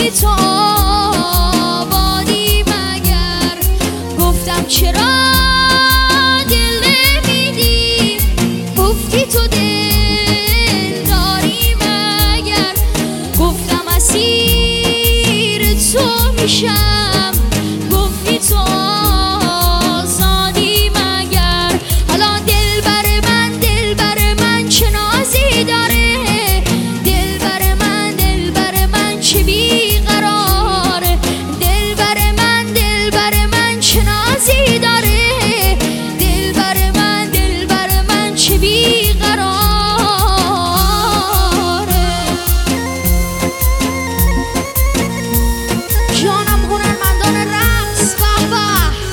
گفتی تو آبادی مگر، گفتم چرا دل نمیدی، گفتی تو دل داری مگر، گفتم اسیر تو میشم، گفتی تو آزادی مگر. حالا دل بر من چه نازی داره، دل بر من چه بیقراره، دل بر من چه نازی داره، دل بر من چه بیقراره. جانم هنرمندان رقص به به.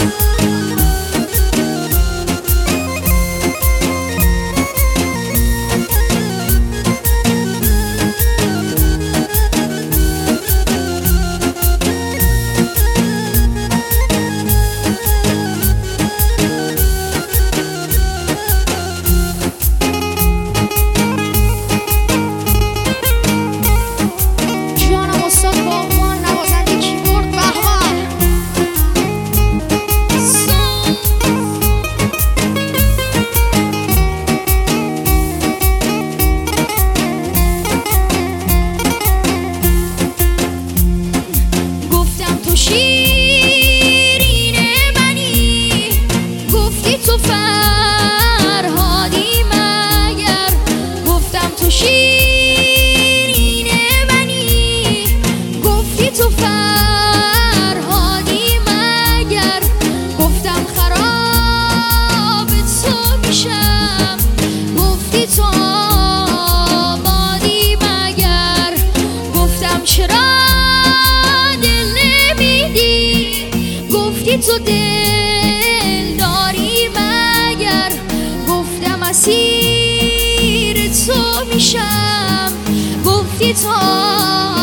جانم استاد باغبان نوازنده کیبورد به به. گفتم تو شیرین منی، گفتی تو فرهادی مگر، گفتم تو شیرین منی، گفتی تو فرهادی مگر، گفتم خراب تو میشم، گفتی تو آبادی مگر، گفتم چرا دل نمیدی، گفتی تو دل داری مگر، گفتم اسیر تو میشم، گفتی تو